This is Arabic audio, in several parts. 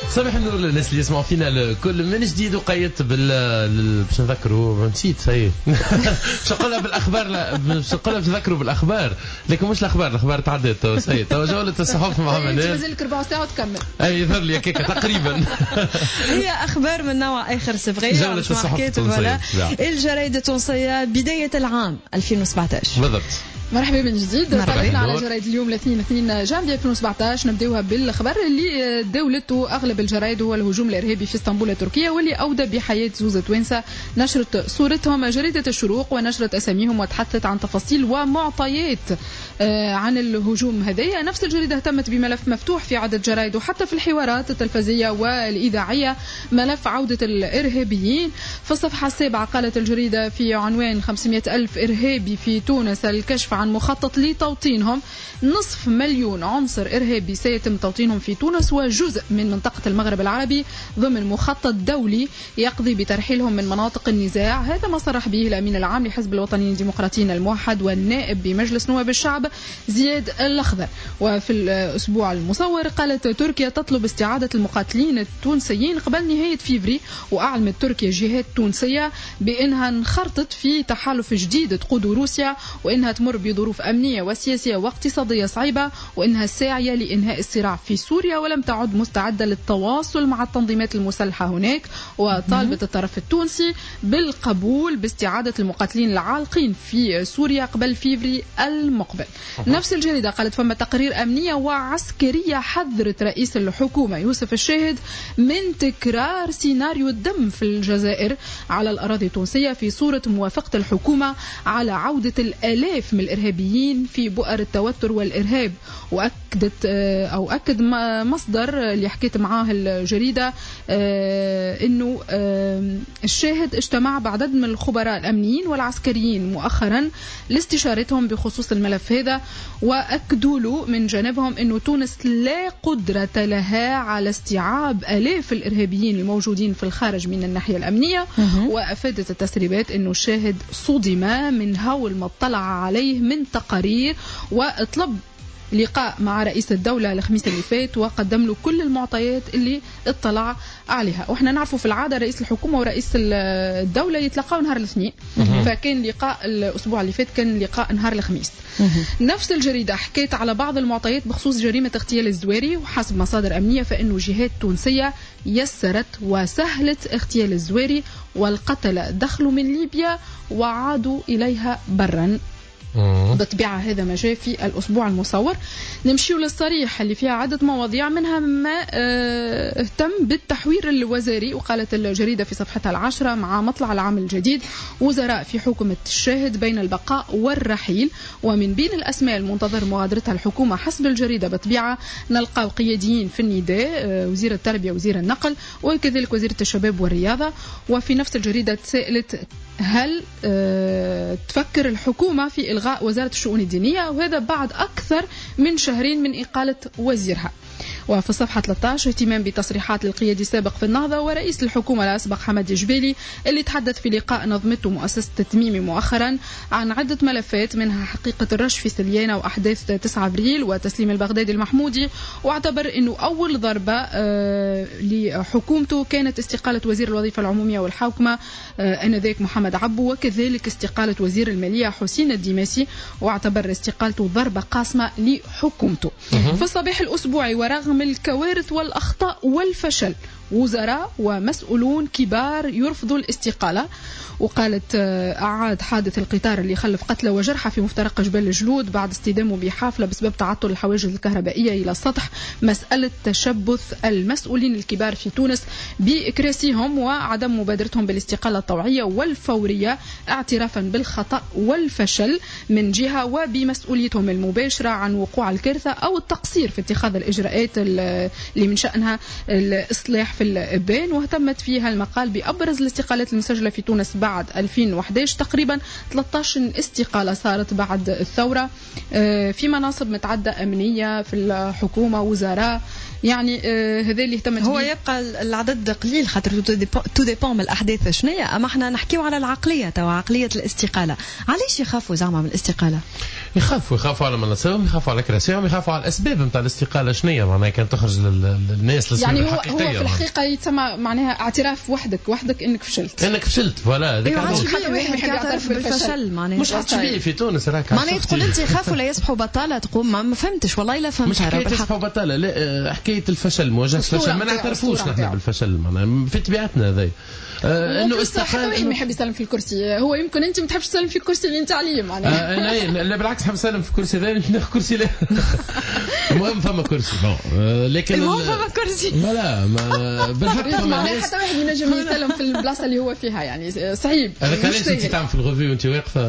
صباح النور للناس اللي يسمعوا فينا الكل من جديد. وقيت باش نذكروا نسيت سي باش نقولها بالاخبار، لا باش نقولها تذكروا بالاخبار، لكن مش الاخبار تعدت سي تو جوله الصحف مع منال. مازال لك 4 ساعات وتكمل. اي يظهر لي هكاك تقريبا. هي اخبار من نوع اخر صفغيه جوله الصحف التونسيه، الجرايد التونسيه بدايه العام 2017 بالضبط. مرحبا من جديد. طلعنا على جرايد اليوم الاثنين 2 جانفي 2017. نبداوها بالخبر اللي دولته اغلب الجرايد هو الهجوم الارهابي في اسطنبول التركيه واللي اودى بحياه زوز توانسه. نشرت صورتهم جريده الشروق ونشرت اساميهم وتحدثت عن تفاصيل ومعطيات عن الهجوم هذايا. نفس الجريده اهتمت بملف مفتوح في عده جرايد وحتى في الحوارات التلفزية والاذاعيه، ملف عوده الارهابيين. في الصفحه السابعه قالت الجريده في عنوان 500,000 ارهابي في تونس، الكشف عن مخطط لتوطينهم. 500,000 عنصر إرهابي سيتم توطينهم في تونس وجزء من منطقة المغرب العربي ضمن مخطط دولي يقضي بترحيلهم من مناطق النزاع. هذا ما صرح به الأمين العام لحزب الوطنيين الديمقراطيين الموحد والنائب بمجلس نواب الشعب زياد الأخضر. وفي الأسبوع المصور قالت تركيا تطلب استعادة المقاتلين التونسيين قبل نهاية فيفري. وأعلمت تركيا جهات تونسية بأنها انخرطت في تحالف جديد تقود روسيا، وإنها تمر بظروف أمنية وسياسية واقتصادية صعبة، وإنها ساعية لإنهاء الصراع في سوريا ولم تعد مستعدة للتواصل مع التنظيمات المسلحة هناك. وطالبت الطرف التونسي بالقبول باستعادة المقاتلين العالقين في سوريا قبل فيفري المقبل. نفس الجريدة قالت فما تقارير أمنية وعسكرية حذرت رئيس الحكومة يوسف الشاهد من تكرار سيناريو الدم في الجزائر على الأراضي التونسية في صورة موافقة الحكومة على عودة الآلاف من الإرهابيين في بؤر التوتر والإرهاب. أكد مصدر اللي حكيت معاه الجريدة إنه الشاهد اجتمع بعدد من الخبراء الأمنيين والعسكريين مؤخرا لاستشارتهم بخصوص الملف هذا، وأكدوا له من جانبهم إنه تونس لا قدرة لها على استيعاب آلاف الإرهابيين الموجودين في الخارج من الناحية الأمنية. وأفادت التسريبات إنه الشاهد صدم من هول ما اطلع عليه من تقارير، وطلب لقاء مع رئيس الدولة الخميس اللي فات وقدم له كل المعطيات اللي اطلع عليها. واحنا نعرفوا في العادة رئيس الحكومة ورئيس الدولة يتلقاوا نهار الاثنين، فكان لقاء الأسبوع اللي فات كان لقاء نهار الخميس. نفس الجريدة حكيت على بعض المعطيات بخصوص جريمة اغتيال الزواري، وحسب مصادر أمنية فإنه جهات تونسية يسرت وسهلت اغتيال الزواري، والقتلة دخلوا من ليبيا وعادوا إليها برا. بالطبيعة هذا ما جاء في الأسبوع المصور. نمشيو للصريح اللي فيها عدة مواضيع، منها ما اهتم بالتحوير الوزاري. وقالت الجريدة في صفحتها 10 مع مطلع العام الجديد وزراء في حكومة الشاهد بين البقاء والرحيل، ومن بين الأسماء المنتظر مغادرتها الحكومة حسب الجريدة بالطبيعة نلقى قياديين في النداء، وزير التربية وزير النقل وكذلك وزيرة الشباب والرياضة. وفي نفس الجريدة تسألت هل تفكر الحكومة في إلغاء وزارة الشؤون الدينية، وهذا بعد أكثر من شهرين من إقالة وزيرها. وفي الصفحة 13 اهتمام بتصريحات القيادي السابق في النهضة ورئيس الحكومة الأسبق حمد الجبالي اللي تحدث في لقاء نظمته مؤسسة التميمي مؤخرا عن عدة ملفات، منها حقيقة الرش في سليانة وأحداث 9 أبريل وتسليم البغدادي المحمودي. واعتبر أنه أول ضربة لحكومته كانت استقالة وزير الوظيفة العمومية والحوكمة آنذاك محمد عبو، وكذلك استقالة وزير المالية حسين الديماسي، واعتبر استقالته ضربة قاسمة لحكومته. في الصباح الأسبوعي ورغم الكوارث والأخطاء والفشل وزراء ومسؤولون كبار يرفضوا الاستقالة. وقالت أعاد حادث القطار اللي خلف قتلى وجرحى في مفترق جبال الجلود بعد اصطدامه بحافلة بسبب تعطل الحواجز الكهربائية إلى السطح مسألة تشبث المسؤولين الكبار في تونس بإكراسهم وعدم مبادرتهم بالاستقالة الطوعية والفورية اعترافا بالخطأ والفشل من جهة وبمسؤوليتهم المباشرة عن وقوع الكارثة أو التقصير في اتخاذ الإجراءات اللي من شأنها الإصلاح في الإبان. واهتمت فيها المقال بأبرز الاستقالات المسجلة في تونس بعد 2011، تقريبا 13 استقالة صارت بعد الثورة في مناصب متعدة أمنية في الحكومة، وزراء يعني هذا اللي اهتمت هو بيه. يبقى العدد قليل خاطر تو ديبون من الاحداث شنية. اما احنا نحكيو على العقليه توا، عقليه الاستقاله. علاش يخافوا زعما من الاستقاله؟ يخافوا على مناصبهم، يخافوا على كراسيهم، يخافوا على الاسباب نتاع الاستقاله شنية معناها كان تخرج للناس يعني هو في الحقيقه يتسمى معناها اعتراف وحدك انك فشلت فوالا هذاك خاطر واحد يحب يعترف بالفشل معناها مش حتشبيه في تونس راك معناها تقول انت يخافوا لا يصبحوا بطاله. تقول ما فهمتش والله لا فهمت. مش حكايه يصبحوا بطاله، لا حكايه الفشل، مواجهه الفشل. ما نعترفوش نحن بالفشل معناها في طبيعتنا هذه. انه استقال انه يحب يسلم في الكرسي. هو يمكن انت ما تحبش تسلم في الكرسي اللي انت عليه معناها. لا بالعكس حاب اسلم في الكرسي ذا، ناخذ كرسي لا. المهم فما كرسي لكن المهم فما كرسي لا ما بالحق معناها حتى واحد ينجم يسلم في البلاصه اللي هو فيها يعني صعيب. هذاك علاش انت تعمل في الغوفي وانت واقفه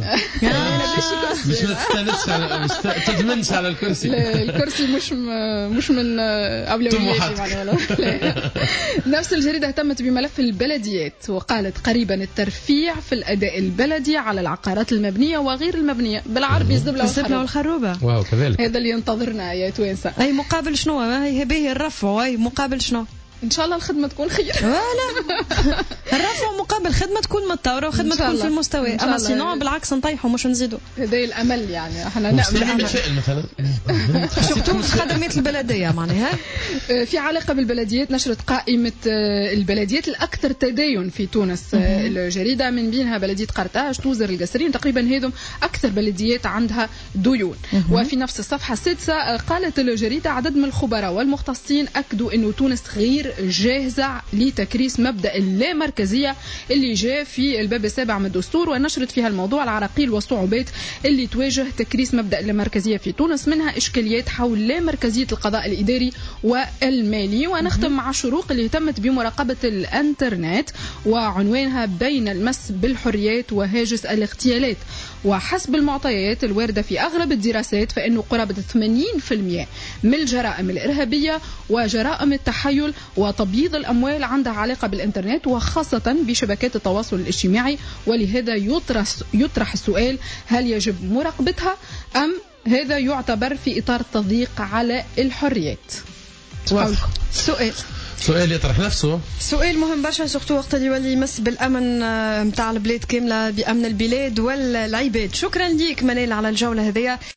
مش ما تستانسش على تدمنش على الكرسي. لا الكرسي مش من اولوياتي معناها. نفس الجريده اهتمت بملف البلديات وقالت قريبا الترفيع في الاداء البلدي على العقارات المبنيه وغير المبنيه، بالعربي الزبله والخروبه. واو كذلك. هذا اللي ينتظرنا يا توانسه. اي مقابل شنو؟ هي به الرفع، اي مقابل شنو؟ ان شاء الله الخدمه تكون خير. ولا الرفع مقابل خدمه تكون متطوره وخدمه تكون في المستوى. اما سينو بالعكس نطيحوا مش نزيدوا. هذا الامل يعني احنا نامل مثلا شفتوا في خدمات البلديه معناها. في علاقه بالبلديات نشرت قائمه البلديات الاكثر تدين في تونس الجريده، من بينها بلديه قرطاج، توزر، القصرين. تقريبا هذم اكثر بلديات عندها ديون. وفي نفس الصفحه السادسه قالت الجريده عدد من الخبراء والمختصين اكدوا انه تونس غير جاهزة لتكريس مبدأ اللامركزية اللي جاء في الباب السابع من الدستور، ونشرت فيها الموضوع العراقيل والصعوبات اللي تواجه تكريس مبدأ اللامركزية في تونس، منها إشكاليات حول لامركزية القضاء الإداري والمالي. ونختم مع الشروق اللي اهتمت بمراقبة الانترنت وعنوانها بين المس بالحريات وهاجس الاغتيالات. وحسب المعطيات الواردة في أغلب الدراسات فإنه قرابة 80% من الجرائم الإرهابية وجرائم التحيل وتبييض الأموال عندها علاقة بالإنترنت وخاصة بشبكات التواصل الاجتماعي. ولهذا يطرح السؤال: هل يجب مراقبتها أم هذا يعتبر في إطار التضييق على الحريات؟ سؤال يطرح نفسه، سؤال مهم برشا، سورتو وقت اللي يولي يمس بالامن نتاع البلاد كامله، بامن البلاد والعباد. شكرا ليك منال على الجوله هذه.